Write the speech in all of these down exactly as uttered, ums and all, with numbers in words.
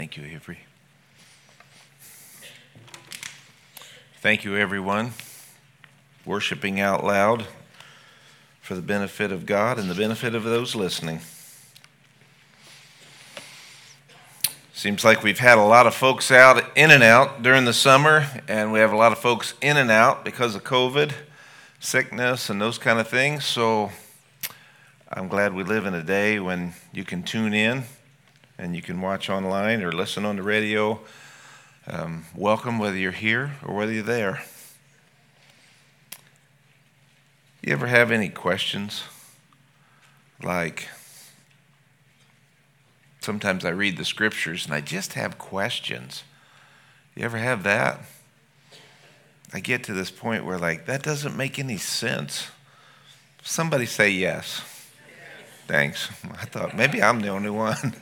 Thank you, Avery. Thank you, everyone, worshiping out loud for the benefit of God and the benefit of those listening. Seems like we've had a lot of folks out in and out during the summer, and we have a lot of folks in and out because of COVID, sickness, and those kind of things. So I'm glad we live in a day when you can tune in and you can watch online or listen on the radio. Um, welcome, whether you're here or whether you're there. You ever have any questions? Like, sometimes I read the scriptures and I just have questions. You ever have that? I get to this point where, like, that doesn't make any sense. Somebody say yes. Thanks. I thought maybe I'm the only one.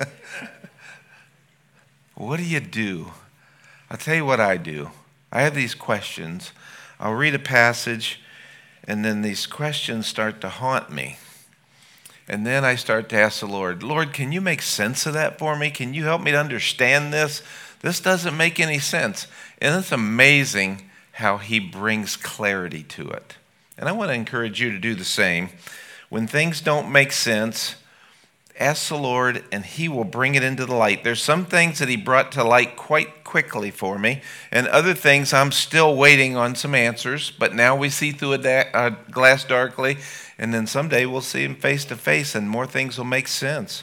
What do you do? I'll tell you what I do. I have these questions. I'll read a passage, and then these questions start to haunt me. And then I start to ask the Lord, Lord, can you make sense of that for me? Can you help me to understand this? This doesn't make any sense. And it's amazing how he brings clarity to it. And I want to encourage you to do the same. When things don't make sense, ask the Lord, and he will bring it into the light. There's some things that he brought to light quite quickly for me, and other things I'm still waiting on some answers, but now we see through a, da- a glass darkly, and then someday we'll see him face to face, and more things will make sense.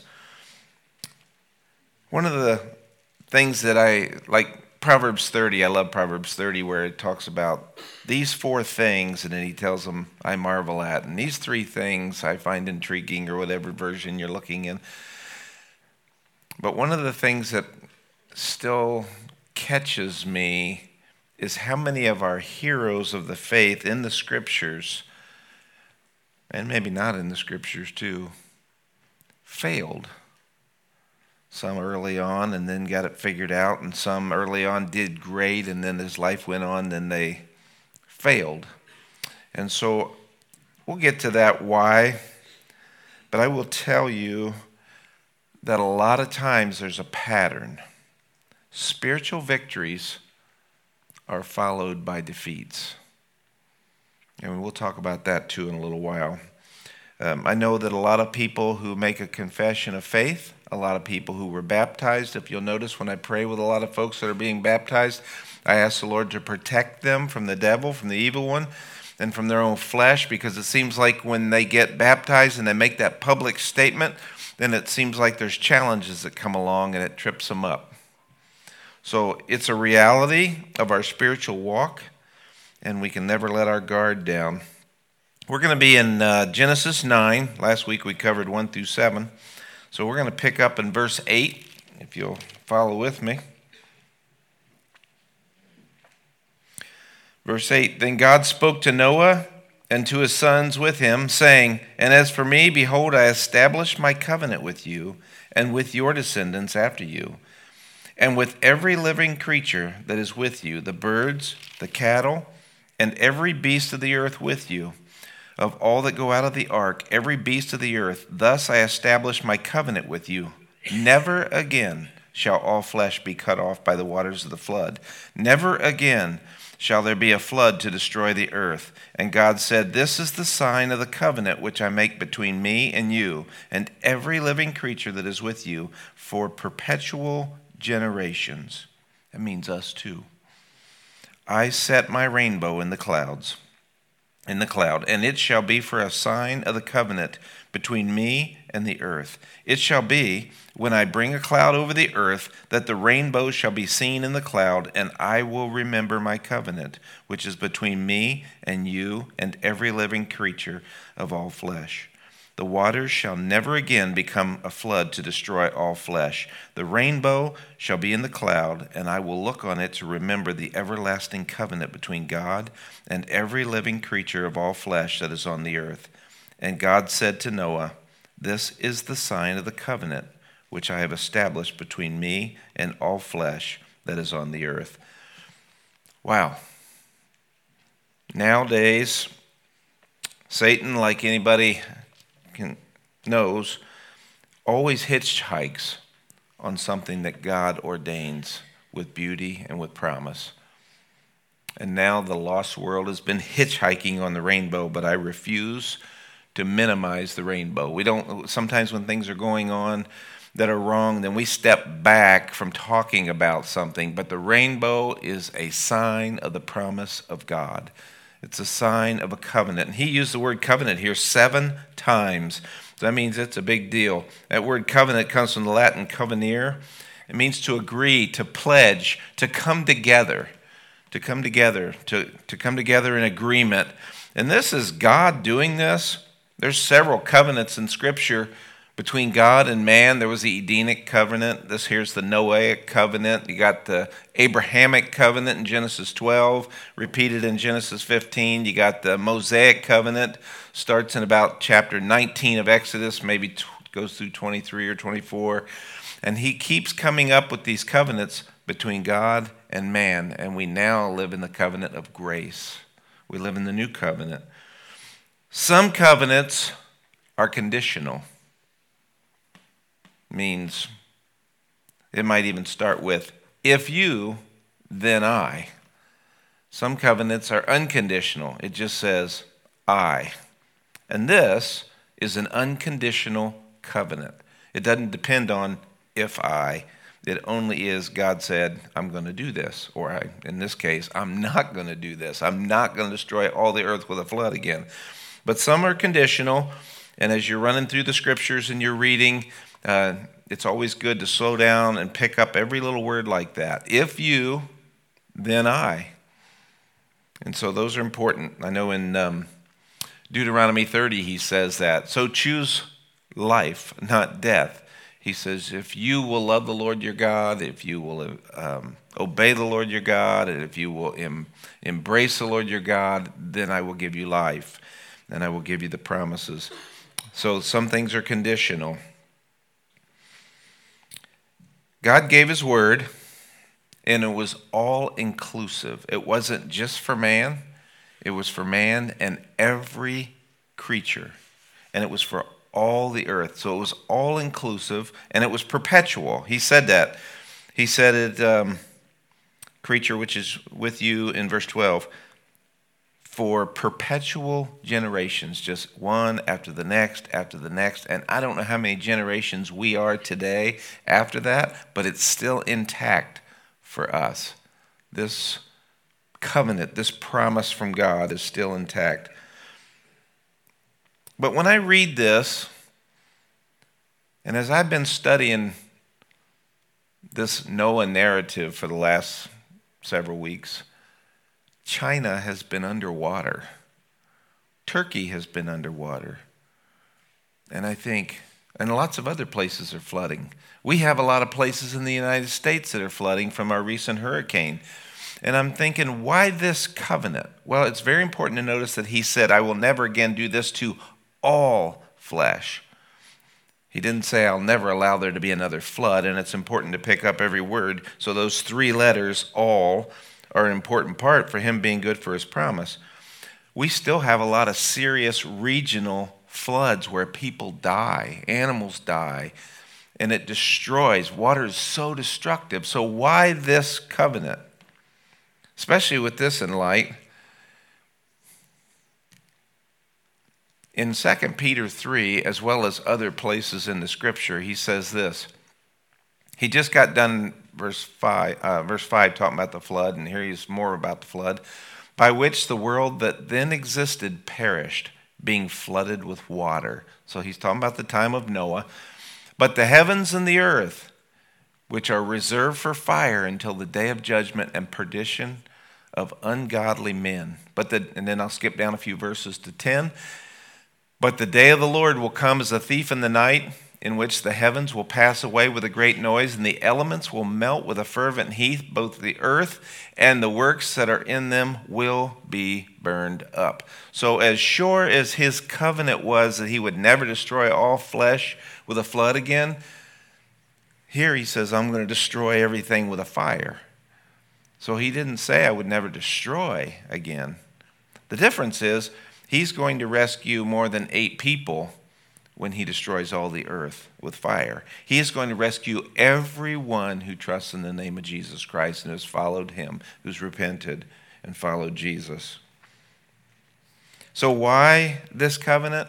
One of the things that I like, Proverbs thirty, I love Proverbs thirty, where it talks about these four things, and then he tells them, I marvel at. And these three things I find intriguing, or whatever version you're looking in. But one of the things that still catches me is how many of our heroes of the faith in the scriptures, and maybe not in the scriptures too, failed. Some early on and then got it figured out, and some early on did great, and then as life went on, then they failed. And so we'll get to that why, but I will tell you that a lot of times there's a pattern. Spiritual victories are followed by defeats. And we'll talk about that too in a little while. Um, I know that a lot of people who make a confession of faith, a lot of people who were baptized, if you'll notice when I pray with a lot of folks that are being baptized, I ask the Lord to protect them from the devil, from the evil one, and from their own flesh, because it seems like when they get baptized and they make that public statement, then it seems like there's challenges that come along and it trips them up. So it's a reality of our spiritual walk, and we can never let our guard down. We're going to be in uh, Genesis nine. Last week we covered one through seven. So we're going to pick up in verse eight, if you'll follow with me. Verse eight, Then God spoke to Noah and to his sons with him, saying, And as for me, behold, I establish my covenant with you and with your descendants after you, and with every living creature that is with you, the birds, the cattle, and every beast of the earth with you, of all that go out of the ark, every beast of the earth. Thus I establish my covenant with you. Never again shall all flesh be cut off by the waters of the flood. Never again shall there be a flood to destroy the earth. And God said, This is the sign of the covenant which I make between me and you and every living creature that is with you for perpetual generations. That means us too. I set my rainbow in the clouds. in the cloud, and it shall be for a sign of the covenant between me and the earth. It shall be, when I bring a cloud over the earth, that the rainbow shall be seen in the cloud, and I will remember my covenant, which is between me and you and every living creature of all flesh. The waters shall never again become a flood to destroy all flesh. The rainbow shall be in the cloud, and I will look on it to remember the everlasting covenant between God and every living creature of all flesh that is on the earth. And God said to Noah, This is the sign of the covenant which I have established between me and all flesh that is on the earth. Wow. Nowadays, Satan, like anybody can, knows, always hitchhikes on something that God ordains with beauty and with promise. And now the lost world has been hitchhiking on the rainbow, but I refuse to minimize the rainbow. We don't, sometimes when things are going on that are wrong, then we step back from talking about something, but the rainbow is a sign of the promise of God. It's a sign of a covenant. And he used the word covenant here seven times. So that means it's a big deal. That word covenant comes from the Latin covenire. It means to agree, to pledge, to come together, to come together, to, to come together in agreement. And this is God doing this. There's several covenants in Scripture between God and man. There was the Edenic covenant. This here's the Noahic covenant. You got the Abrahamic covenant in Genesis twelve, repeated in Genesis fifteen. You got the Mosaic covenant, starts in about chapter nineteen of Exodus, maybe t- goes through twenty-three or twenty-four. And he keeps coming up with these covenants between God and man. And we now live in the covenant of grace. We live in the new covenant. Some covenants are conditional. Means it might even start with, if you, then I. Some covenants are unconditional. It just says, I. And this is an unconditional covenant. It doesn't depend on if I. It only is God said, I'm going to do this. Or I, in this case, I'm not going to do this. I'm not going to destroy all the earth with a flood again. But some are conditional. And as you're running through the scriptures and you're reading, uh, it's always good to slow down and pick up every little word like that. If you, then I. And so those are important. I know in um, Deuteronomy thirty, he says that. So choose life, not death. He says, if you will love the Lord your God, if you will um, obey the Lord your God, and if you will em- embrace the Lord your God, then I will give you life, and I will give you the promises. So some things are conditional. God gave his word, and it was all inclusive. It wasn't just for man. It was for man and every creature. And it was for all the earth. So it was all inclusive, and it was perpetual. He said that. He said it, um, creature which is with you in verse twelve, for perpetual generations, just one after the next, after the next. And I don't know how many generations we are today after that, but it's still intact for us. This covenant, this promise from God is still intact. But when I read this, and as I've been studying this Noah narrative for the last several weeks, China has been underwater. Turkey has been underwater. And I think, and lots of other places are flooding. We have a lot of places in the United States that are flooding from our recent hurricane. And I'm thinking, why this covenant? Well, it's very important to notice that he said, I will never again do this to all flesh. He didn't say, I'll never allow there to be another flood, and it's important to pick up every word. So those three letters, all, are an important part for him being good for his promise. We still have a lot of serious regional floods where people die, animals die, and it destroys. Water is so destructive. So why this covenant? Especially with this in light. In Second Peter three, as well as other places in the scripture, he says this. He just got done verse five, uh, verse five talking about the flood, and here he's more about the flood, by which the world that then existed perished, being flooded with water. So he's talking about the time of Noah. But the heavens and the earth, which are reserved for fire until the day of judgment and perdition of ungodly men. But the, and then I'll skip down a few verses to ten. But the day of the Lord will come as a thief in the night, in which the heavens will pass away with a great noise, and the elements will melt with a fervent heat. Both the earth and the works that are in them will be burned up. So as sure as his covenant was that he would never destroy all flesh with a flood again, here he says, I'm going to destroy everything with a fire. So he didn't say I would never destroy again. The difference is he's going to rescue more than eight people when he destroys all the earth with fire. He is going to rescue everyone who trusts in the name of Jesus Christ and has followed him, who's repented and followed Jesus. So why this covenant?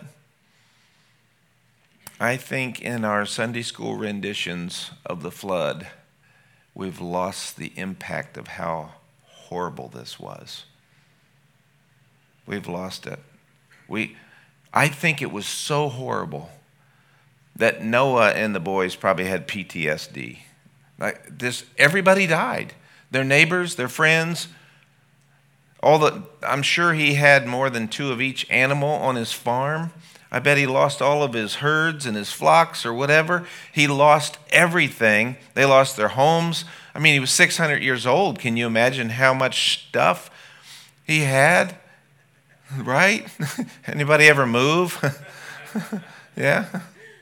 I think in our Sunday school renditions of the flood, we've lost the impact of how horrible this was. We've lost it. We... I think it was so horrible that Noah and the boys probably had P T S D. Like this, everybody died. Their neighbors, their friends, all the. I'm sure he had more than two of each animal on his farm. I bet he lost all of his herds and his flocks or whatever. He lost everything. They lost their homes. I mean, he was six hundred years old. Can you imagine how much stuff he had? Right? Anybody ever move? Yeah?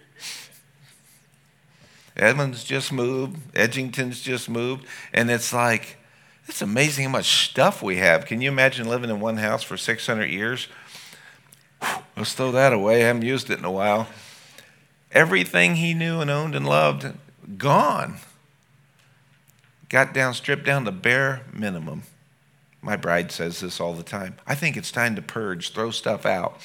Edmonds just moved. Edgington's just moved. And it's like, it's amazing how much stuff we have. Can you imagine living in one house for six hundred years? Let's throw that away. I haven't used it in a while. Everything he knew and owned and loved, gone. Got down, stripped down to bare minimum. My bride says this all the time. I think it's time to purge, throw stuff out.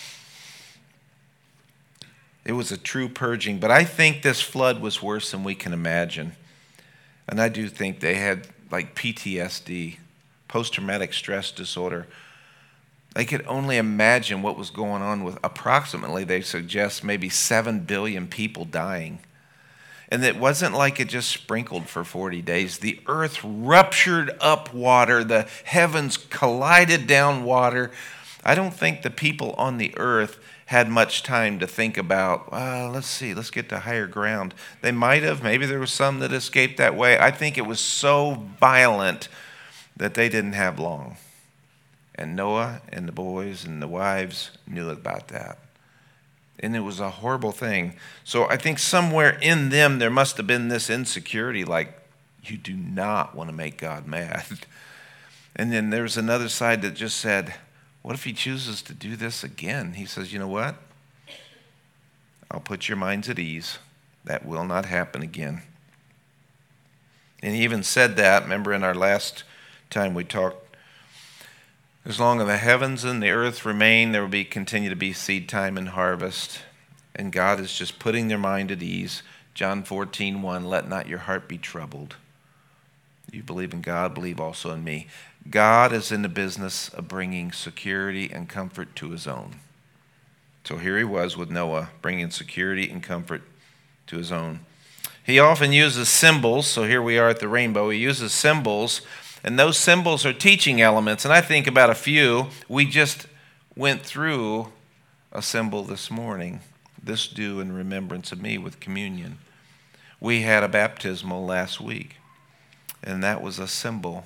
It was a true purging, but I think this flood was worse than we can imagine. And I do think they had like P T S D, post-traumatic stress disorder. They could only imagine what was going on with approximately, they suggest, maybe seven billion people dying. And it wasn't like it just sprinkled for forty days. The earth ruptured up water. The heavens collided down water. I don't think the people on the earth had much time to think about, well, let's see, let's get to higher ground. They might have. Maybe there was some that escaped that way. I think it was so violent that they didn't have long. And Noah and the boys and the wives knew about that. And it was a horrible thing. So I think somewhere in them there must have been this insecurity, like, you do not want to make God mad. And then there's another side that just said, what if he chooses to do this again? He says, you know what? I'll put your minds at ease. That will not happen again. And he even said that, remember in our last time we talked, as long as the heavens and the earth remain, there will be continue to be seed time and harvest. And God is just putting their mind at ease. John fourteen one, let not your heart be troubled. You believe in God, believe also in me. God is in the business of bringing security and comfort to his own. So here he was with Noah, bringing security and comfort to his own. He often uses symbols. So here we are at the rainbow. He uses symbols. And those symbols are teaching elements. And I think about a few. We just went through a symbol this morning. This do in remembrance of me with communion. We had a baptismal last week. And that was a symbol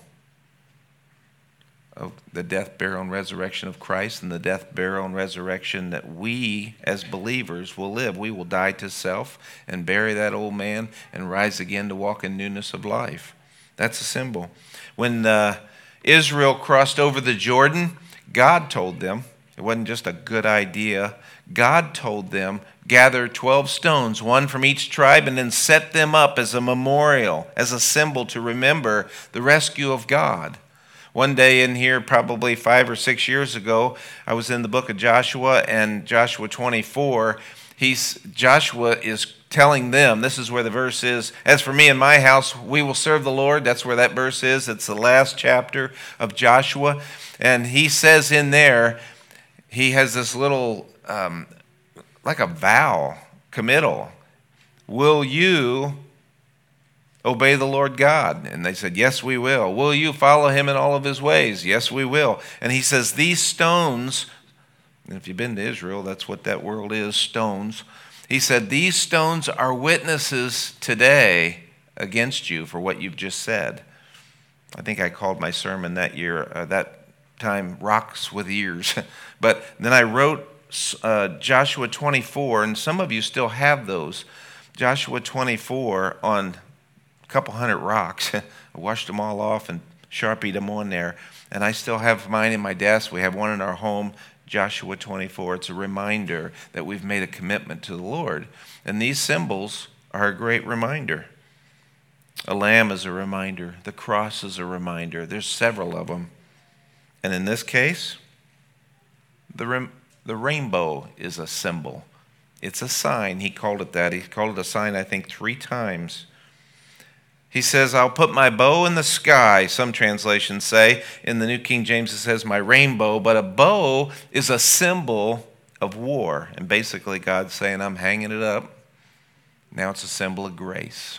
of the death, burial, and resurrection of Christ, and the death, burial, and resurrection that we as believers will live. We will die to self and bury that old man and rise again to walk in newness of life. That's a symbol. When uh, Israel crossed over the Jordan, God told them, it wasn't just a good idea, God told them, gather twelve stones, one from each tribe, and then set them up as a memorial, as a symbol to remember the rescue of God. One day in here, probably five or six years ago, I was in the book of Joshua, and Joshua twenty-four, he's, Joshua is telling them, this is where the verse is, as for me and my house, we will serve the Lord. That's where that verse is. It's the last chapter of Joshua. And he says in there, he has this little, um, like a vow, committal. Will you obey the Lord God? And they said, yes, we will. Will you follow him in all of his ways? Yes, we will. And he says, these stones, and if you've been to Israel, that's what that world is, stones. He said, these stones are witnesses today against you for what you've just said. I think I called my sermon that year, uh, that time, Rocks with Ears. But then I wrote uh, Joshua twenty-four, and some of you still have those. Joshua twenty-four on a couple hundred rocks. I washed them all off and Sharpied them on there. And I still have mine in my desk. We have one in our home. Joshua twenty-four. It's a reminder that we've made a commitment to the Lord. And these symbols are a great reminder. A lamb is a reminder. The cross is a reminder. There's several of them. And in this case, the, rem- the rainbow is a symbol. It's a sign. He called it that. He called it a sign, I think, three times. He says, I'll put my bow in the sky, some translations say. In the New King James, it says my rainbow. But a bow is a symbol of war. And basically, God's saying, I'm hanging it up. Now it's a symbol of grace.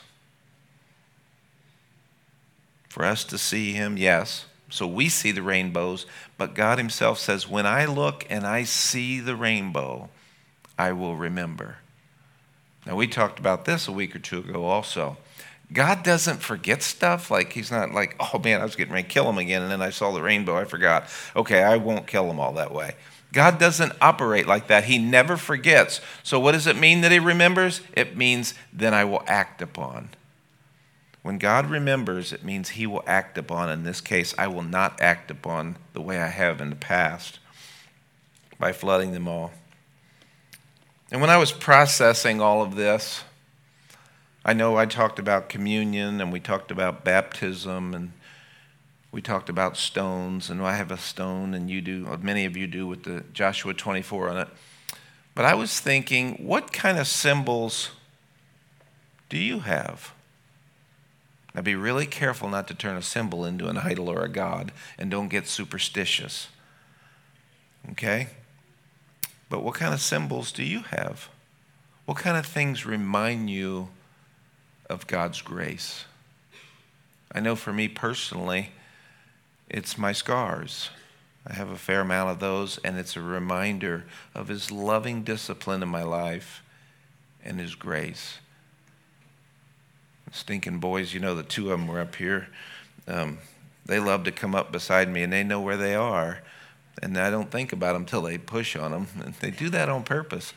For us to see him, yes. So we see the rainbows. But God himself says, when I look and I see the rainbow, I will remember. Now, we talked about this a week or two ago also. God doesn't forget stuff. Like, he's not like, oh man, I was getting ready to kill him again, and then I saw the rainbow, I forgot. Okay, I won't kill him all that way. God doesn't operate like that. He never forgets. So what does it mean that he remembers? It means then I will act upon. When God remembers, it means he will act upon. In this case, I will not act upon the way I have in the past by flooding them all. And when I was processing all of this, I know I talked about communion, and we talked about baptism, and we talked about stones, and I have a stone, and you do, many of you do with the Joshua twenty-four on it. But I was thinking, what kind of symbols do you have? Now be really careful not to turn a symbol into an idol or a god, and don't get superstitious. Okay? But what kind of symbols do you have? What kind of things remind you of God's grace? I know for me personally, it's my scars. I have a fair amount of those, and it's a reminder of his loving discipline in my life and his grace. Stinking boys, you know, the two of them were up here. Um, they love to come up beside me, and they know where they are, and I don't think about them until they push on them, and they do that on purpose.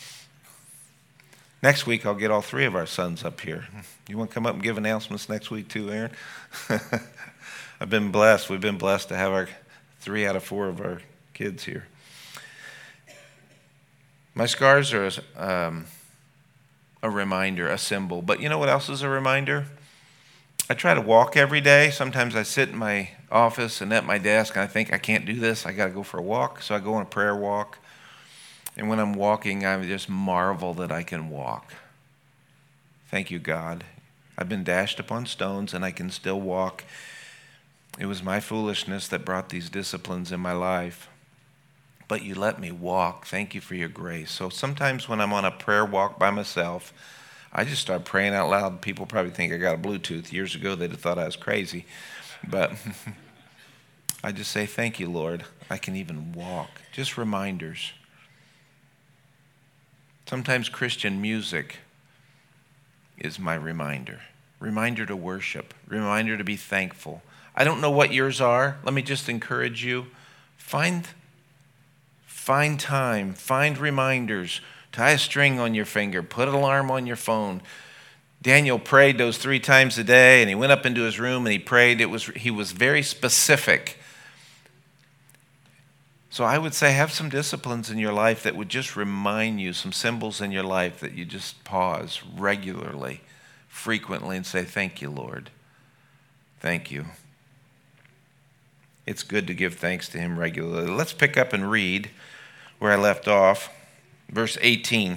Next week, I'll get all three of our sons up here. You want to come up and give announcements next week too, Aaron? I've been blessed. We've been blessed to have our three out of four of our kids here. My scars are um, a reminder, a symbol. But you know what else is a reminder? I try to walk every day. Sometimes I sit in my office and at my desk, and I think, I can't do this. I got to go for a walk. So I go on a prayer walk. And when I'm walking, I just marvel that I can walk. Thank you, God. I've been dashed upon stones, and I can still walk. It was my foolishness that brought these disciplines in my life. But you let me walk. Thank you for your grace. So sometimes when I'm on a prayer walk by myself, I just start praying out loud. People probably think I got a Bluetooth. Years ago, they'd have thought I was crazy. But I just say, thank you, Lord. I can even walk. Just reminders. Sometimes Christian music is my reminder. Reminder to worship. Reminder to be thankful. I don't know what yours are. Let me just encourage you. Find, find time. Find reminders. Tie a string on your finger. Put an alarm on your phone. Daniel prayed those three times a day, and he went up into his room and he prayed. It was he was very specific. So I would say have some disciplines in your life that would just remind you, some symbols in your life that you just pause regularly, frequently, and say, thank you, Lord. Thank you. It's good to give thanks to him regularly. Let's pick up and read where I left off. Verse eighteen.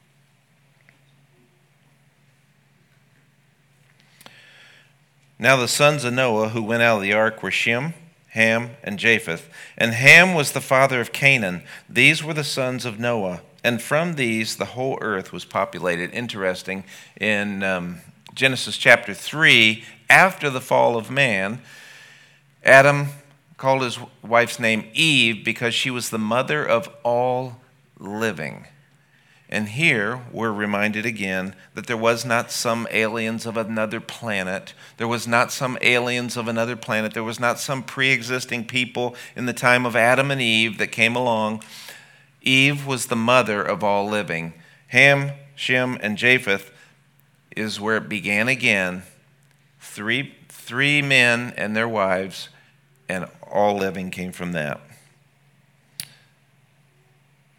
Now the sons of Noah who went out of the ark were Shem, Ham, and Japheth. And Ham was the father of Canaan. These were the sons of Noah. And from these the whole earth was populated. Interesting, in um, Genesis chapter three, after the fall of man, Adam called his wife's name Eve because she was the mother of all living. And here we're reminded again that there was not some aliens of another planet. There was not some aliens of another planet. There was not some pre-existing people in the time of Adam and Eve that came along. Eve was the mother of all living. Ham, Shem, and Japheth is where it began again. Three, three men and their wives, and all living came from that.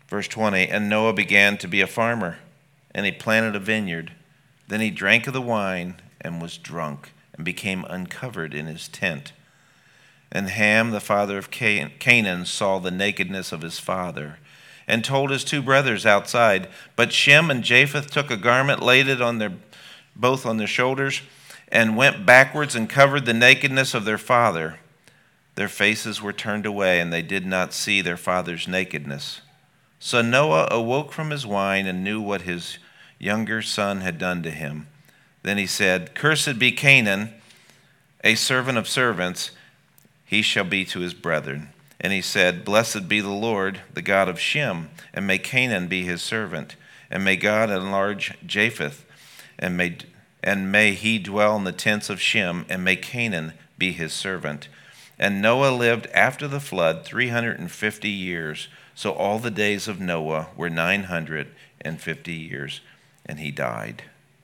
Verse twenty, and Noah began to be a farmer, and he planted a vineyard. Then he drank of the wine and was drunk, and became uncovered in his tent. And Ham, the father of Canaan, saw the nakedness of his father, and told his two brothers outside. But Shem and Japheth took a garment, laid it on their both on their shoulders, and went backwards and covered the nakedness of their father. Their faces were turned away, and they did not see their father's nakedness. So Noah awoke from his wine and knew what his younger son had done to him. Then he said, Cursed be Canaan, a servant of servants, he shall be to his brethren. And he said, Blessed be the Lord, the God of Shem, and may Canaan be his servant, and may God enlarge Japheth, and may, and may he dwell in the tents of Shem, and may Canaan be his servant. And Noah lived after the flood three hundred fifty years. So all the days of Noah were nine hundred fifty years, and he died.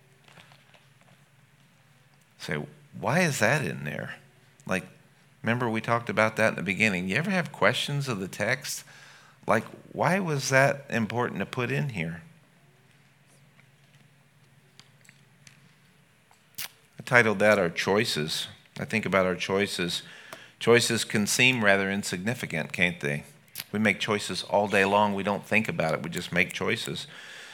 So why is that in there? Like, remember we talked about that in the beginning. You ever have questions of the text? Like, why was that important to put in here? I titled that Our Choices. I think about our choices. Choices can seem rather insignificant, can't they? We make choices all day long. We don't think about it. We just make choices.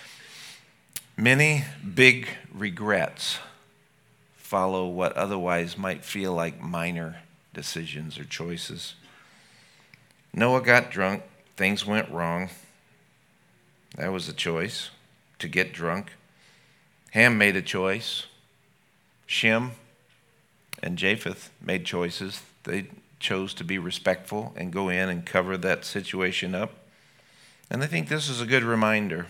Many big regrets follow what otherwise might feel like minor decisions or choices. Noah got drunk. Things went wrong. That was a choice, to get drunk. Ham made a choice. Shem and Japheth made choices. They chose to be respectful and go in and cover that situation up. And I think this is a good reminder.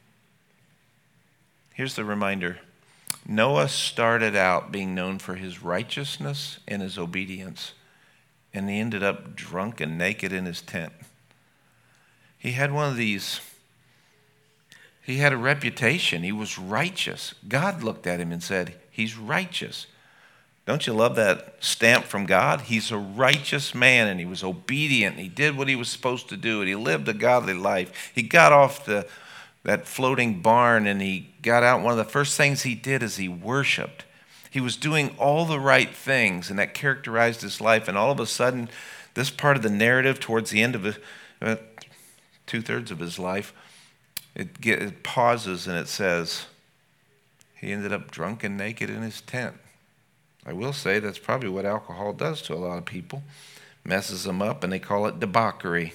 Here's the reminder. Noah started out being known for his righteousness and his obedience, and he ended up drunk and naked in his tent. He had one of these, he had a reputation. He was righteous. God looked at him and said, he's righteous. Don't you love that stamp from God? He's a righteous man, and he was obedient. He did what he was supposed to do, and he lived a godly life. He got off the that floating barn, and he got out. One of the first things he did is he worshiped. He was doing all the right things, and that characterized his life. And all of a sudden, this part of the narrative towards the end of it, uh, two-thirds of his life, it, get, it pauses and it says, he ended up drunk and naked in his tent. I will say that's probably what alcohol does to a lot of people. Messes them up, and they call it debauchery.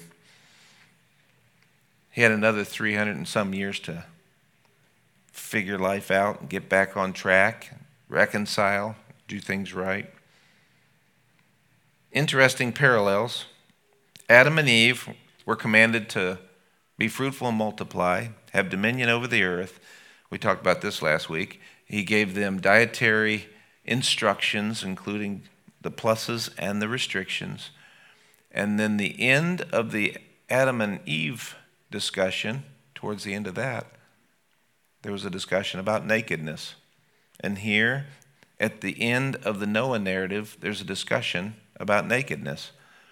He had another three hundred and some years to figure life out and get back on track, reconcile, do things right. Interesting parallels. Adam and Eve were commanded to be fruitful and multiply, have dominion over the earth. We talked about this last week. He gave them dietary instructions, including the pluses and the restrictions. And then the end of the Adam and Eve discussion, towards the end of that, there was a discussion about nakedness. And here, at the end of the Noah narrative, there's a discussion about nakedness.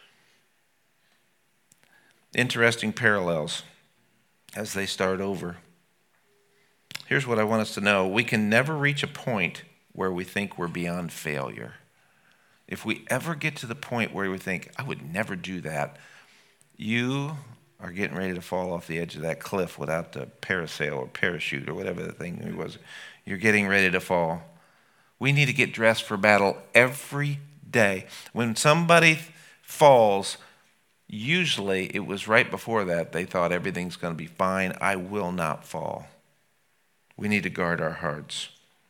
Interesting parallels as they start over. Here's what I want us to know. We can never reach a point where we think we're beyond failure. If we ever get to the point where we think, I would never do that, you are getting ready to fall off the edge of that cliff without the parasail or parachute or whatever the thing was. You're getting ready to fall. We need to get dressed for battle every day. When somebody falls, usually it was right before that they thought everything's going to be fine. I will not fall. We need to guard our hearts.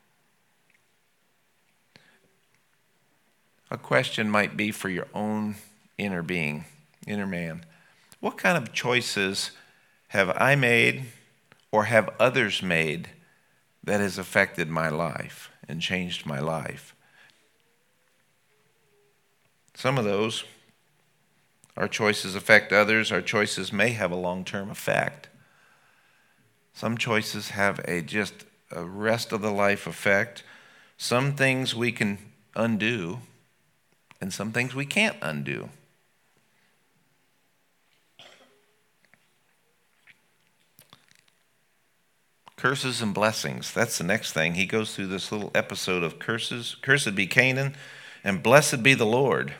A question might be for your own inner being, inner man. What kind of choices have I made or have others made that has affected my life and changed my life? Some of those, our choices affect others. Our choices may have a long-term effect. Some choices have a just a rest of the life effect. Some things we can undo, and some things we can't undo. curses and blessings. That's the next thing. He goes through this little episode of curses. Cursed be Canaan, and blessed be the Lord.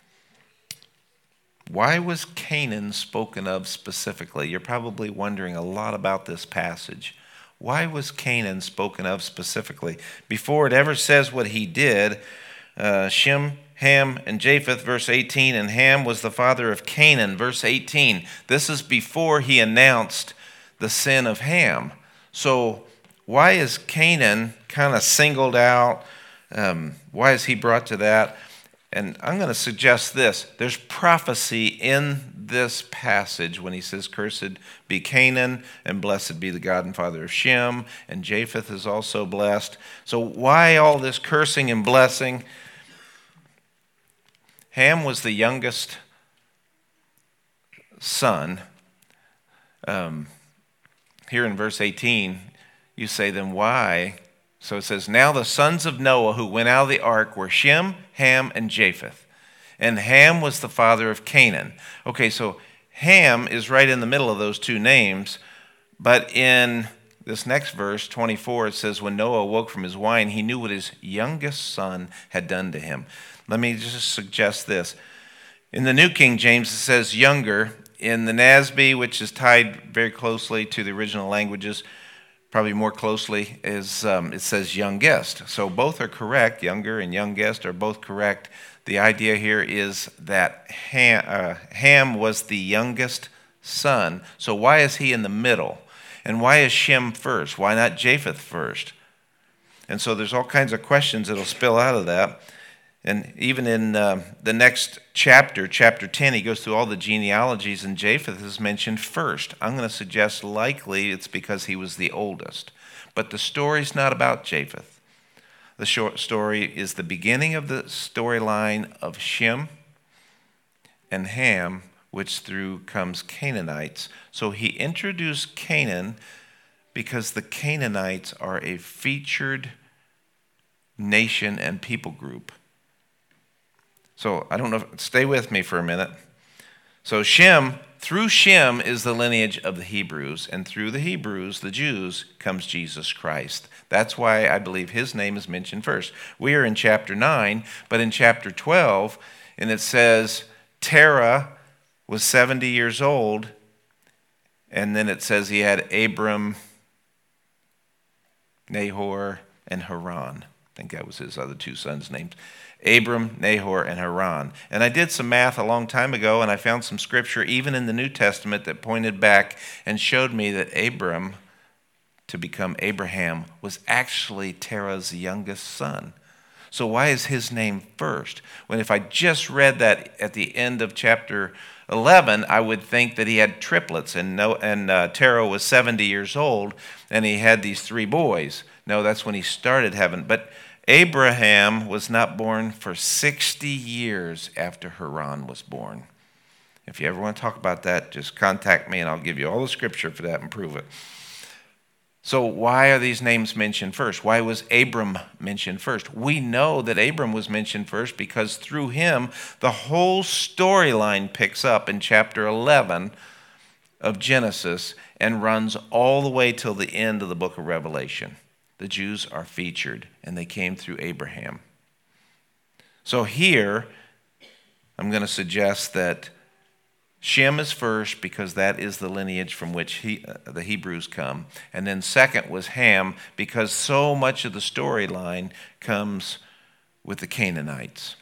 Why was Canaan spoken of specifically? You're probably wondering a lot about this passage. Why was Canaan spoken of specifically? Before it ever says what he did, uh, Shem, Ham, and Japheth, verse eighteen, and Ham was the father of Canaan, verse eighteen. This is before he announced the sin of Ham. So why is Canaan kind of singled out? Um, why is he brought to that? And I'm going to suggest this. There's prophecy in this passage when he says, cursed be Canaan, and blessed be the God and father of Shem, and Japheth is also blessed. So why all this cursing and blessing? Ham was the youngest son. Um, here in verse eighteen, you say, then why? So it says, now the sons of Noah who went out of the ark were Shem, Ham, and Japheth. And Ham was the father of Canaan. Okay, so Ham is right in the middle of those two names. But in this next verse, twenty-four, it says, when Noah awoke from his wine, he knew what his youngest son had done to him. Let me just suggest this. In the New King James, it says younger. In the N A S B, which is tied very closely to the original languages, probably more closely, is um, it says youngest. So both are correct. Younger and youngest are both correct. The idea here is that Ham, uh, Ham was the youngest son. So why is he in the middle? And why is Shem first? Why not Japheth first? And so there's all kinds of questions that'll spill out of that. And even in uh, the next chapter, chapter ten, he goes through all the genealogies, and Japheth is mentioned first. I'm going to suggest likely it's because he was the oldest. But the story's not about Japheth. The short story is the beginning of the storyline of Shem and Ham, which through comes Canaanites. So he introduced Canaan because the Canaanites are a featured nation and people group. So I don't know, stay with me for a minute. So Shem, through Shem is the lineage of the Hebrews, and through the Hebrews, the Jews, comes Jesus Christ. That's why I believe his name is mentioned first. We are in chapter nine, but in chapter twelve, and it says Terah was seventy years old, and then it says he had Abram, Nahor, and Haran. I think that was his other two sons' names. Abram, Nahor, and Haran. And I did some math a long time ago, and I found some scripture, even in the New Testament, that pointed back and showed me that Abram, to become Abraham, was actually Terah's youngest son. So why is his name first? When if I just read that at the end of chapter eleven, I would think that he had triplets, and, no, and uh, Terah was seventy years old, and he had these three boys. No, that's when he started having, but Abraham was not born for sixty years after Haran was born. If you ever want to talk about that, just contact me and I'll give you all the scripture for that and prove it. So why are these names mentioned first? Why was Abram mentioned first? We know that Abram was mentioned first because through him, the whole storyline picks up in chapter eleven of Genesis and runs all the way till the end of the book of Revelation. The Jews are featured, and they came through Abraham. So here, I'm going to suggest that Shem is first because that is the lineage from which he, uh, the Hebrews come. And then second was Ham because so much of the storyline comes with the Canaanites.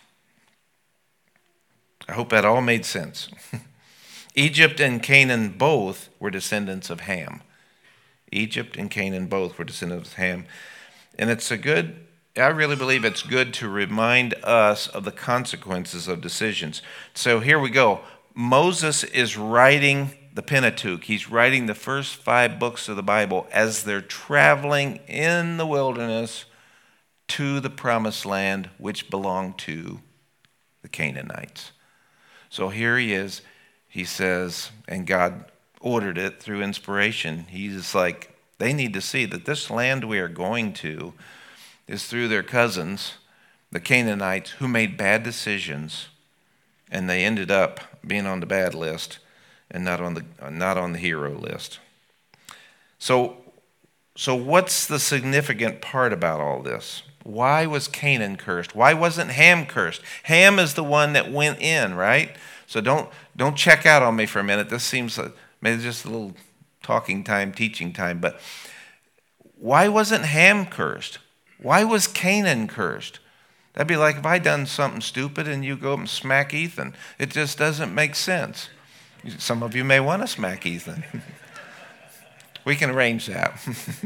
I hope that all made sense. Egypt and Canaan both were descendants of Ham. Egypt and Canaan both were descendants of Ham. And it's a good, I really believe it's good to remind us of the consequences of decisions. So here we go. Moses is writing the Pentateuch. He's writing the first five books of the Bible as they're traveling in the wilderness to the promised land, which belonged to the Canaanites. So here he is. He says, and God ordered it through inspiration. He's like, they need to see that this land we are going to is through their cousins, the Canaanites, who made bad decisions, and they ended up being on the bad list and not on the not on the hero list. So So what's the significant part about all this? Why was Canaan cursed? Why wasn't Ham cursed? Ham is the one that went in, right? So don't don't check out on me for a minute. This seems like maybe just a little talking time, teaching time, but why wasn't Ham cursed? Why was Canaan cursed? That'd be like if I done something stupid and you go up and smack Ethan. It just doesn't make sense. Some of you may want to smack Ethan. We can arrange that.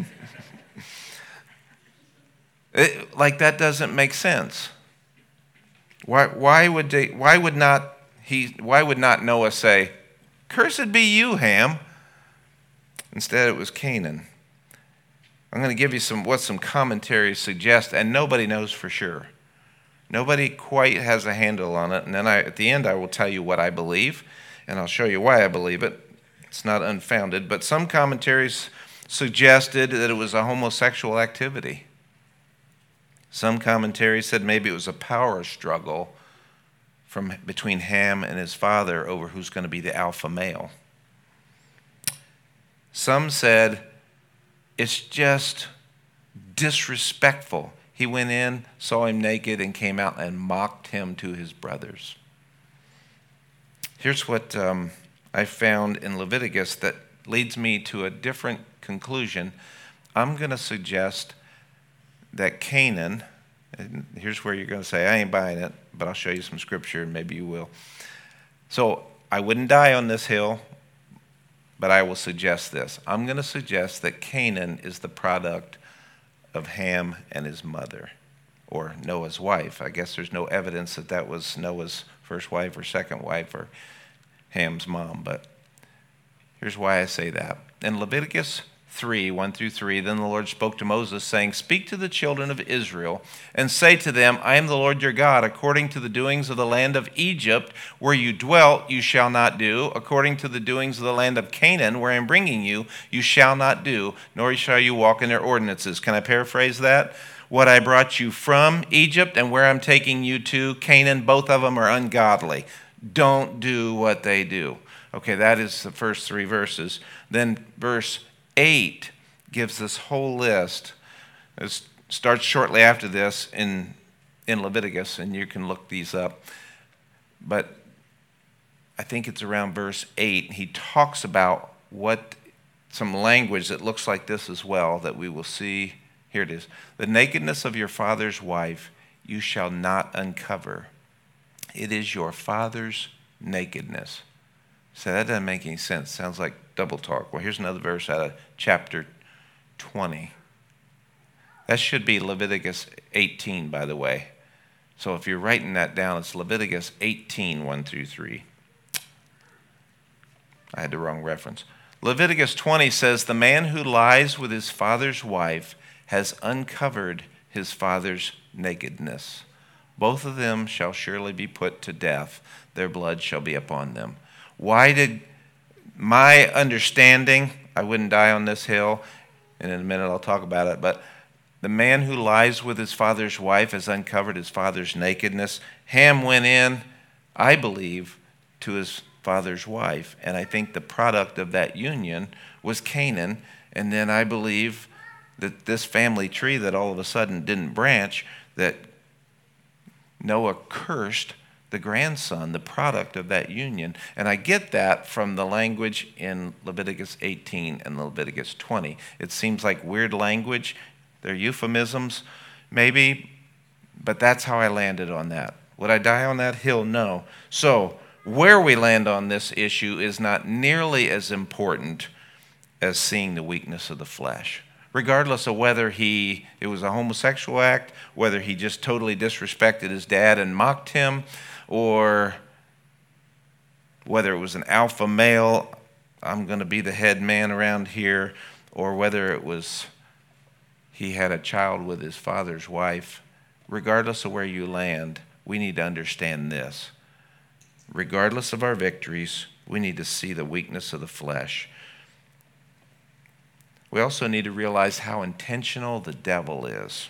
It, like that doesn't make sense. Why, why would they, why would not he why would not Noah say, "Cursed be you, Ham"? Instead it was Canaan. I'm going to give you some what some commentaries suggest, and nobody knows for sure. Nobody quite has a handle on it. And then I, at the end I will tell you what I believe, and I'll show you why I believe it. It's not unfounded, but some commentaries suggested that it was a homosexual activity. Some commentaries said maybe it was a power struggle from between Ham and his father over who's going to be the alpha male. Some said it's just disrespectful. He went in, saw him naked, and came out and mocked him to his brothers. Here's what um, I found in Leviticus that leads me to a different conclusion. I'm going to suggest that Canaan, and here's where you're going to say, I ain't buying it, but I'll show you some scripture and maybe you will. So I wouldn't die on this hill, but I will suggest this. I'm going to suggest that Canaan is the product of Ham and his mother, or Noah's wife. I guess there's no evidence that that was Noah's first wife or second wife or Ham's mom, but here's why I say that. In Leviticus three, one through three, then the Lord spoke to Moses, saying, "Speak to the children of Israel, and say to them, I am the Lord your God. According to the doings of the land of Egypt, where you dwelt, you shall not do. According to the doings of the land of Canaan, where I am bringing you, you shall not do, nor shall you walk in their ordinances." Can I paraphrase that? What I brought you from Egypt and where I'm taking you to, Canaan, both of them are ungodly. Don't do what they do. Okay, that is the first three verses. Then verse eight gives this whole list. It starts shortly after this in, in Leviticus, and you can look these up. But I think it's around verse eight. He talks about what some language that looks like this as well that we will see. Here it is. "The nakedness of your father's wife you shall not uncover. It is your father's nakedness." So that doesn't make any sense. Sounds like double talk. Well, here's another verse out of chapter twenty. That should be Leviticus eighteen, by the way. So if you're writing that down, it's Leviticus eighteen, one through three. I had the wrong reference. Leviticus twenty says, "The man who lies with his father's wife has uncovered his father's nakedness. Both of them shall surely be put to death. Their blood shall be upon them." Why did my understanding, I wouldn't die on this hill, and in a minute I'll talk about it, but the man who lies with his father's wife has uncovered his father's nakedness. Ham went in, I believe, to his father's wife, and I think the product of that union was Canaan, and then I believe that this family tree that all of a sudden didn't branch, that Noah cursed the grandson, the product of that union. And I get that from the language in Leviticus eighteen and Leviticus twenty. It seems like weird language. They're euphemisms, maybe, but that's how I landed on that. Would I die on that hill? No. So where we land on this issue is not nearly as important as seeing the weakness of the flesh. Regardless of whether he it was a homosexual act, whether he just totally disrespected his dad and mocked him, or whether it was an alpha male, I'm going to be the head man around here, or whether it was he had a child with his father's wife, regardless of where you land, we need to understand this. Regardless of our victories, we need to see the weakness of the flesh. We also need to realize how intentional the devil is.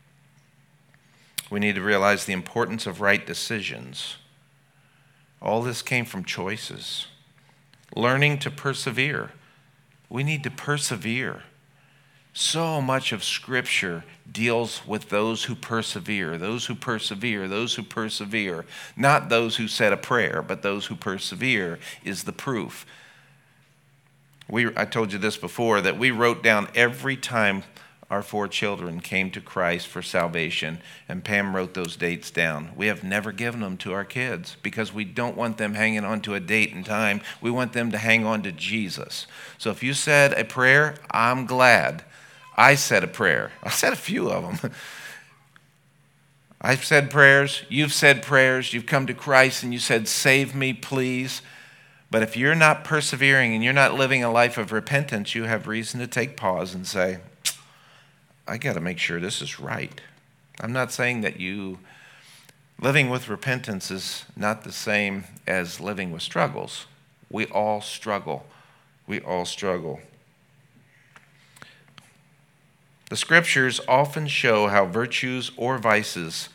We need to realize the importance of right decisions. All this came from choices. Learning to persevere. We need to persevere. So much of Scripture deals with those who persevere, those who persevere, those who persevere. Not those who said a prayer, but those who persevere is the proof. We, I told you this before, that we wrote down every time our four children came to Christ for salvation, and Pam wrote those dates down. We have never given them to our kids because we don't want them hanging on to a date and time. We want them to hang on to Jesus. So if you said a prayer, I'm glad. I said a prayer. I said a few of them. I've said prayers. You've said prayers. You've come to Christ and you said, save me, please. But if you're not persevering and you're not living a life of repentance, you have reason to take pause and say, I got to make sure this is right. I'm not saying that you, living with repentance is not the same as living with struggles. We all struggle. We all struggle. The Scriptures often show how virtues or vices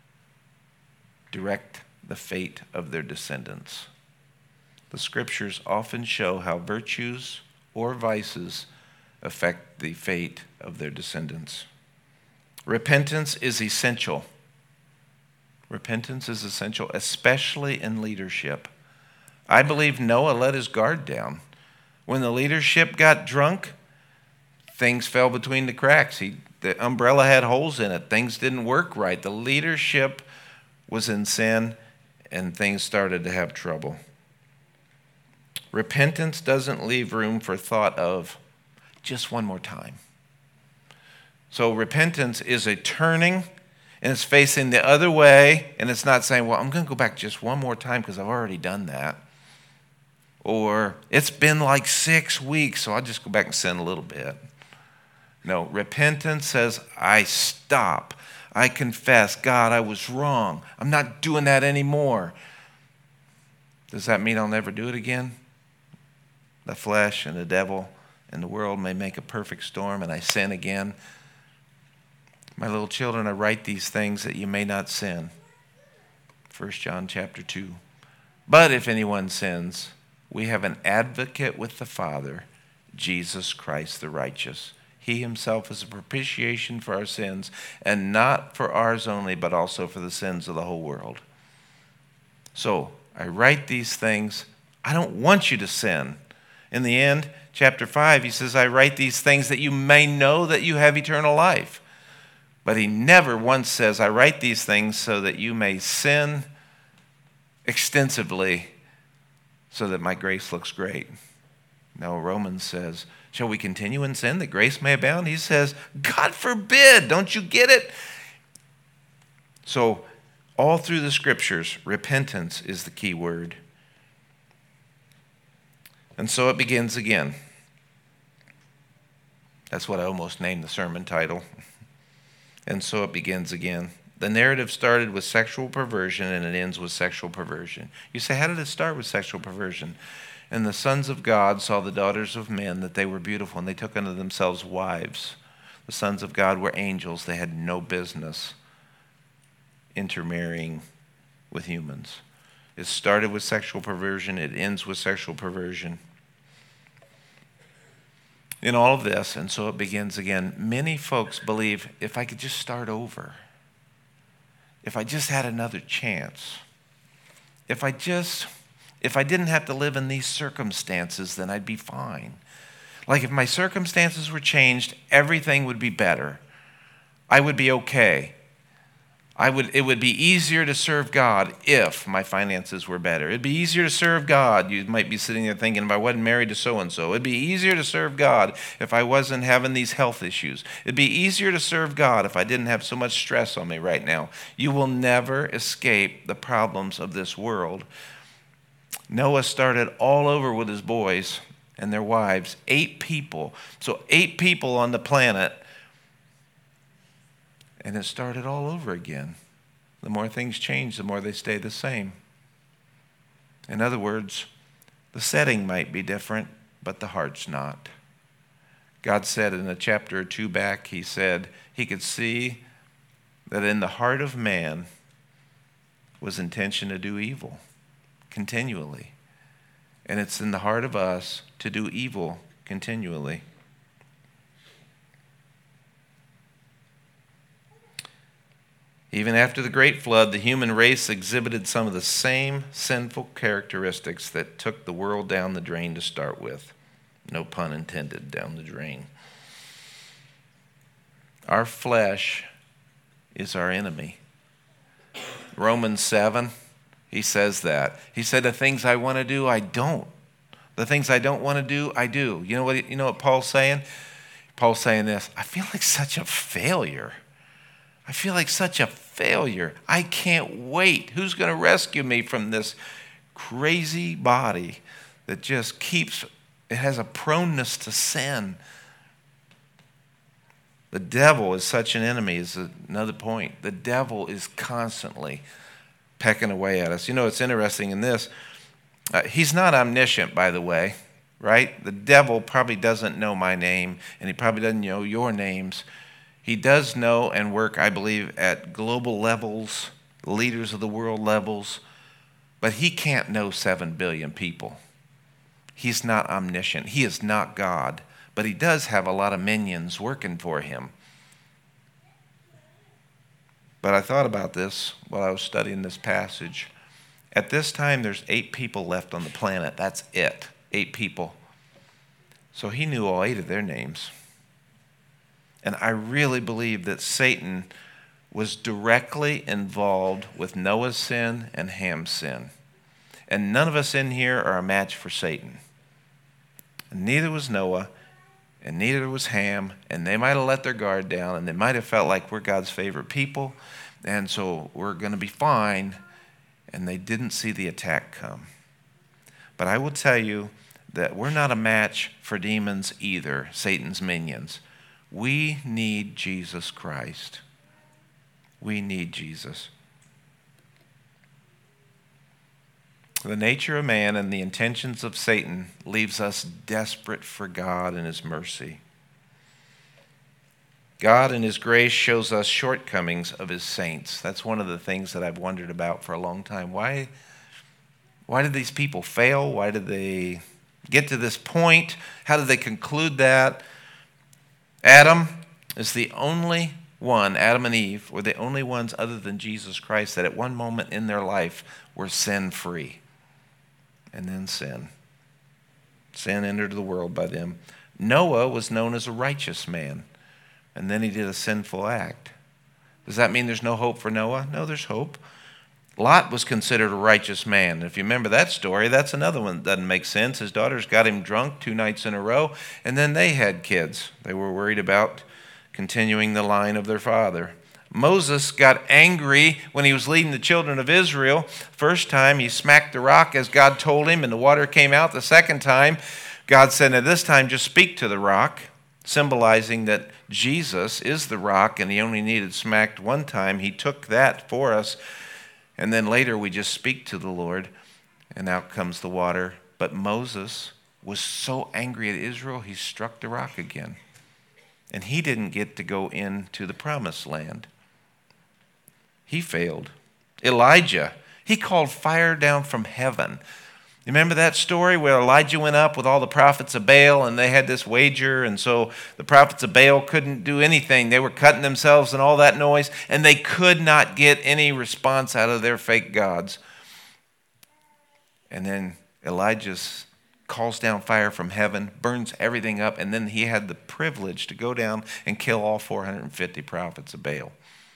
direct the fate of their descendants. The Scriptures often show how virtues or vices affect the fate of their descendants. Repentance is essential. Repentance is essential, especially in leadership. I believe Noah let his guard down. When the leadership got drunk, things fell between the cracks. He, the umbrella had holes in it. Things didn't work right. The leadership was in sin, and things started to have trouble. Repentance doesn't leave room for thought of just one more time. So repentance is a turning, and it's facing the other way, and it's not saying, well, I'm going to go back just one more time because I've already done that. Or it's been like six weeks, so I'll just go back and sin a little bit. No, repentance says, I stop. I confess, God, I was wrong. I'm not doing that anymore. Does that mean I'll never do it again? The flesh and the devil and the world may make a perfect storm, and I sin again. My little children, I write these things that you may not sin. First John chapter two. But if anyone sins, we have an advocate with the Father, Jesus Christ the righteous. He himself is a propitiation for our sins, and not for ours only, but also for the sins of the whole world. So I write these things. I don't want you to sin. In the end, chapter five, he says, I write these things that you may know that you have eternal life. But he never once says, I write these things so that you may sin extensively so that my grace looks great. No, Romans says, shall we continue in sin that grace may abound? He says, God forbid, don't you get it? So all through the Scriptures, repentance is the key word. And so it begins again. That's what I almost named the sermon title. And so it begins again. The narrative started with sexual perversion and it ends with sexual perversion. You say, how did it start with sexual perversion? And the sons of God saw the daughters of men, that they were beautiful, and they took unto themselves wives. The sons of God were angels. They had no business intermarrying with humans. It started with sexual perversion. It ends with sexual perversion. In all of this, and so it begins again, many folks believe if I could just start over, if I just had another chance, if I just, if I didn't have to live in these circumstances, then I'd be fine. Like if my circumstances were changed, everything would be better. I would be okay. I would, it would be easier to serve God if my finances were better. It'd be easier to serve God. You might be sitting there thinking, if I wasn't married to so-and-so. It'd be easier to serve God if I wasn't having these health issues. It'd be easier to serve God if I didn't have so much stress on me right now. You will never escape the problems of this world. Noah started all over with his boys and their wives. Eight people. So eight people on the planet. And it started all over again. The more things change, the more they stay the same. In other words, the setting might be different, but the heart's not. God said in a chapter or two back, he said he could see that in the heart of man was intention to do evil continually. And it's in the heart of us to do evil continually. Even after the great flood, the human race exhibited some of the same sinful characteristics that took the world down the drain to start with. No pun intended, down the drain. Our flesh is our enemy. Romans seven, he says that. He said, the things I want to do, I don't. The things I don't want to do, I do. You know what, you know what Paul's saying? Paul's saying this, I feel like such a failure. I feel like such a failure. I can't wait. Who's going to rescue me from this crazy body that just keeps, it has a proneness to sin. The devil is such an enemy is another point. The devil is constantly pecking away at us. You know, it's interesting in this. Uh, he's not omniscient, by the way, right? The devil probably doesn't know my name, and he probably doesn't know your names. He does know and work, I believe, at global levels, leaders of the world levels, but he can't know seven billion people. He's not omniscient. He is not God, but he does have a lot of minions working for him. But I thought about this while I was studying this passage. At this time, there's eight people left on the planet. That's it, eight people. So he knew all eight of their names. And I really believe that Satan was directly involved with Noah's sin and Ham's sin. And none of us in here are a match for Satan. And neither was Noah, and neither was Ham, and they might have let their guard down, and they might have felt like we're God's favorite people, and so we're going to be fine, and they didn't see the attack come. But I will tell you that we're not a match for demons either, Satan's minions. We need Jesus Christ. We need Jesus. The nature of man and the intentions of Satan leaves us desperate for God and his mercy. God in his grace shows us shortcomings of his saints. That's one of the things that I've wondered about for a long time. Why, why did these people fail? Why did they get to this point? How did they conclude that? Adam is the only one, Adam and Eve were the only ones other than Jesus Christ that at one moment in their life were sin-free. And then sin. Sin entered the world by them. Noah was known as a righteous man, and then he did a sinful act. Does that mean there's no hope for Noah? No, there's hope. Lot was considered a righteous man. If you remember that story, that's another one that doesn't make sense. His daughters got him drunk two nights in a row, and then they had kids. They were worried about continuing the line of their father. Moses got angry when he was leading the children of Israel. First time, he smacked the rock as God told him, and the water came out. The second time, God said, at this time, just speak to the rock, symbolizing that Jesus is the rock, and he only needed smacked one time. He took that for us. And then later we just speak to the Lord, and out comes the water. But Moses was so angry at Israel, he struck the rock again. And he didn't get to go into the promised land. He failed. Elijah, he called fire down from heaven. You remember that story where Elijah went up with all the prophets of Baal, and they had this wager, and so the prophets of Baal couldn't do anything. They were cutting themselves and all that noise, and they could not get any response out of their fake gods. And then Elijah calls down fire from heaven, burns everything up, and then he had the privilege to go down and kill all four hundred fifty prophets of Baal.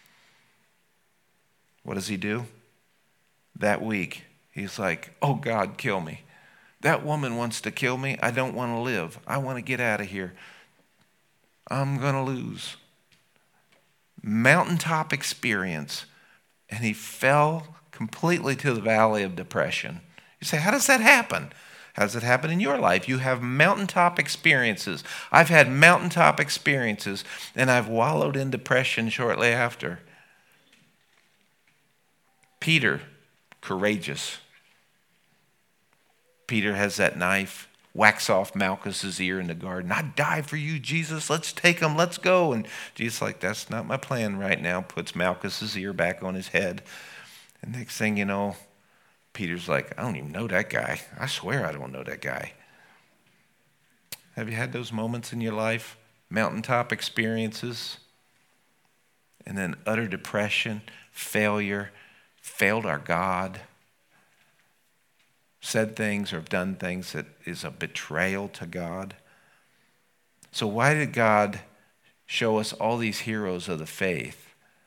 What does he do? That week, he's like, oh, God, kill me. That woman wants to kill me. I don't want to live. I want to get out of here. I'm going to lose. Mountaintop experience. And he fell completely to the valley of depression. You say, how does that happen? How does it happen in your life? You have mountaintop experiences. I've had mountaintop experiences, and I've wallowed in depression shortly after. Peter, courageous. Peter has that knife, whacks off Malchus's ear in the garden. I'd die for you, Jesus. Let's take him. Let's go. And Jesus is like, that's not my plan right now. Puts Malchus's ear back on his head. And next thing you know, Peter's like, I don't even know that guy. I swear I don't know that guy. Have you had those moments in your life? Mountaintop experiences, and then utter depression, failure, failed our God, said things or done things that is a betrayal to God. So why did God show us all these heroes of the faith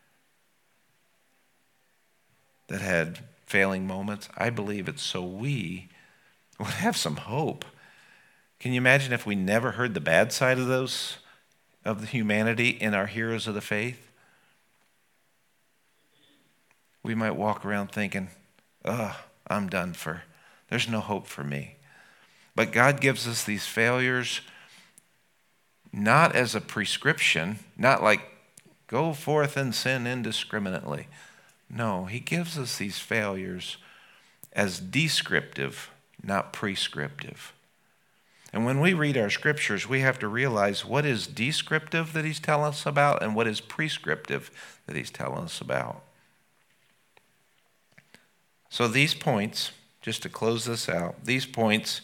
that had failing moments? I believe it's so we would have some hope. Can you imagine if we never heard the bad side of those, of the humanity in our heroes of the faith? We might walk around thinking, ugh, I'm done for. There's no hope for me. But God gives us these failures not as a prescription, not like go forth and sin indiscriminately. No, he gives us these failures as descriptive, not prescriptive. And when we read our scriptures, we have to realize what is descriptive that he's telling us about and what is prescriptive that he's telling us about. So these points, just to close this out, these points,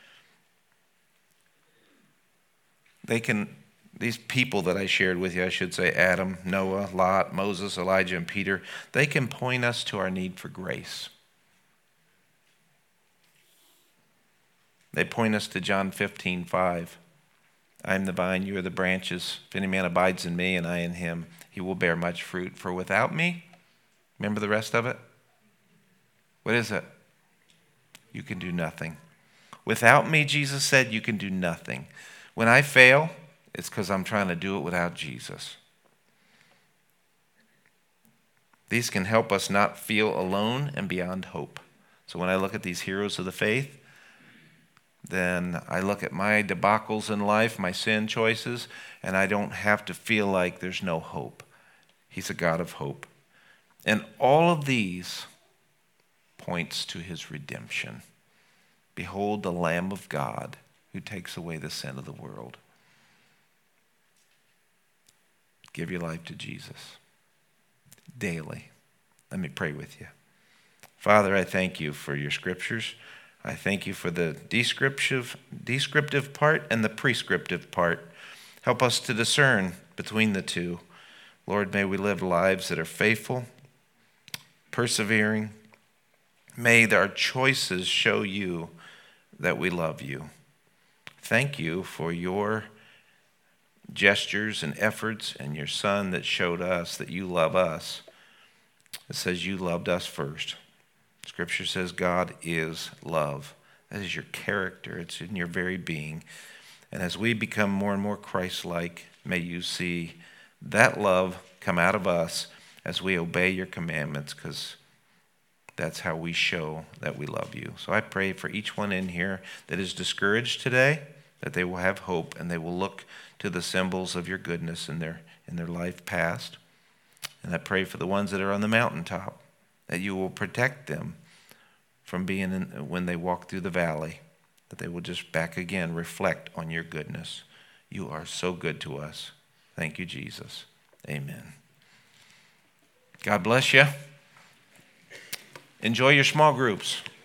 they can, these people that I shared with you, I should say Adam, Noah, Lot, Moses, Elijah, and Peter, they can point us to our need for grace. They point us to John fifteen five. I am the vine, you are the branches. If any man abides in me and I in him, he will bear much fruit. For without me, remember the rest of it? What is it? You can do nothing. Without me, Jesus said, you can do nothing. When I fail, it's because I'm trying to do it without Jesus. These can help us not feel alone and beyond hope. So when I look at these heroes of the faith, then I look at my debacles in life, my sin choices, and I don't have to feel like there's no hope. He's a God of hope. And all of these points to his redemption. Behold the Lamb of God who takes away the sin of the world. Give your life to Jesus daily. Let me pray with you. Father, I thank you for your scriptures. I thank you for the descriptive, descriptive part and the prescriptive part. Help us to discern between the two. Lord, may we live lives that are faithful, persevering. May our choices show you that we love you. Thank you for your gestures and efforts and your Son that showed us that you love us. It says you loved us first. Scripture says God is love. That is your character. It's in your very being. And as we become more and more Christ-like, may you see that love come out of us as we obey your commandments, because that's how we show that we love you. So I pray for each one in here that is discouraged today, that they will have hope and they will look to the symbols of your goodness in their in their life past. And I pray for the ones that are on the mountaintop, that you will protect them from being in, when they walk through the valley, that they will just back again reflect on your goodness. You are so good to us. Thank you, Jesus. Amen. God bless you. Enjoy your small groups.